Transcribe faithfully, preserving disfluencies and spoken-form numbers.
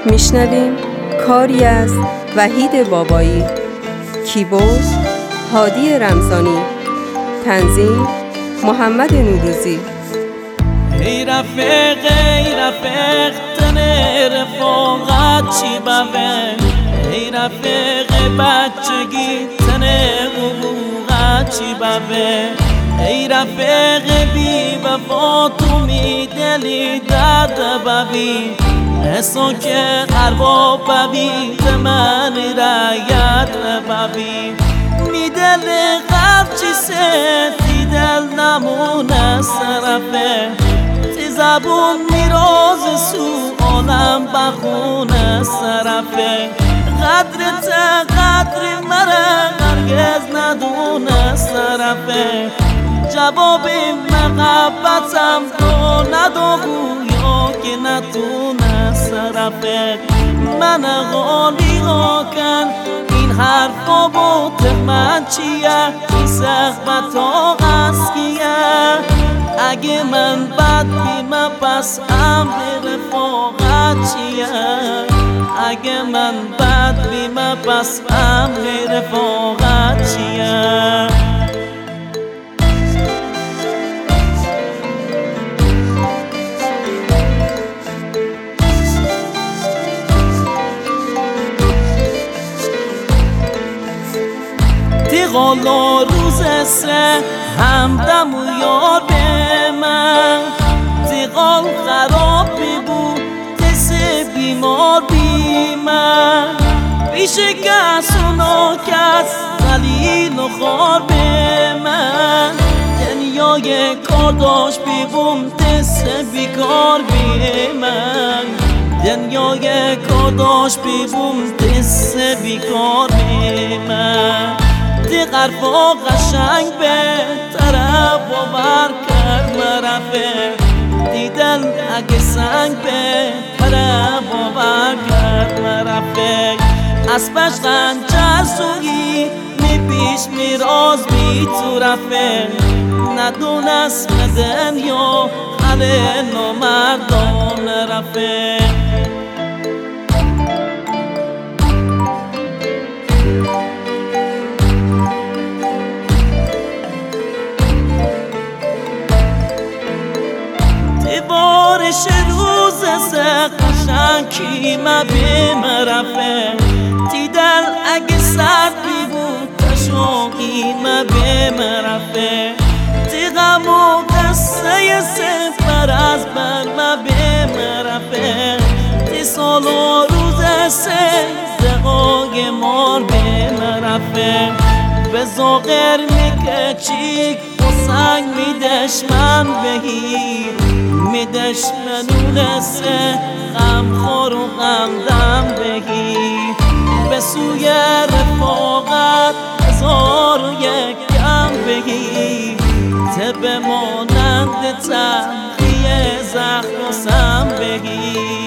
میشنویم کاری از وحید بابایی. کیبورد هادی رمضانی. تنظیم محمد نوروزی. ای رفیق ای رفیق تن رفاقت چی بوه، ای رفیق بچگی تن حقوقت چی بوه، ای رفیق بی وفا تو می دلی درد ببی، حسو که ارباب ببی من رایت ببی، می دل قلب چی ستی دل نمونه سرفه، تی زبون میراز سو عالم بخونه سرفه، قدرت قدر مره هرگز ندونه سرفه، جواب محبتم تو نداغو یا که نتونه سرفه، من غالی ها کن این حرفا با من چیه، این صحبت ها از کیه، اگه من بد بیمه پس امر رفاقت چیه، اگه من بد بیمه پس امر رفاقت چیه. دیغالا روز سه همدم و یار به من، دیغال خرابی بود تس بیمار بی من، پیش کس و ناکس دلیل و خار به من، دنیای کار داشت بی بوم تس بیکار بی من، دنیای کار داشت بی بوم تس بیکار بی من، دی قرفا قشنگ به طرف باور کرد مرفه، دی دل اگه سنگ به طرف باور کرد مرفه، اسبش خنجر سویی می پیش می راز می تو رفه، ندونست دنیا خله نامردان رفه. بارش روز قشنگ کیمه بیم رفه، تی دل اگه سرد بی بود تشوقیمه بیم رفه، تی غم و قصه سفر از برمه بیم رفه، تی سال و روز سه دقاق مار بیم رفه، به زاغر میکه چیک و سنگ میدش من بهی، میدش منو قصه غم خور و غم دم بهی، به سوی رفاقت هزار و یک کم بهی، تب مانند تلخی زخم و سم بهی.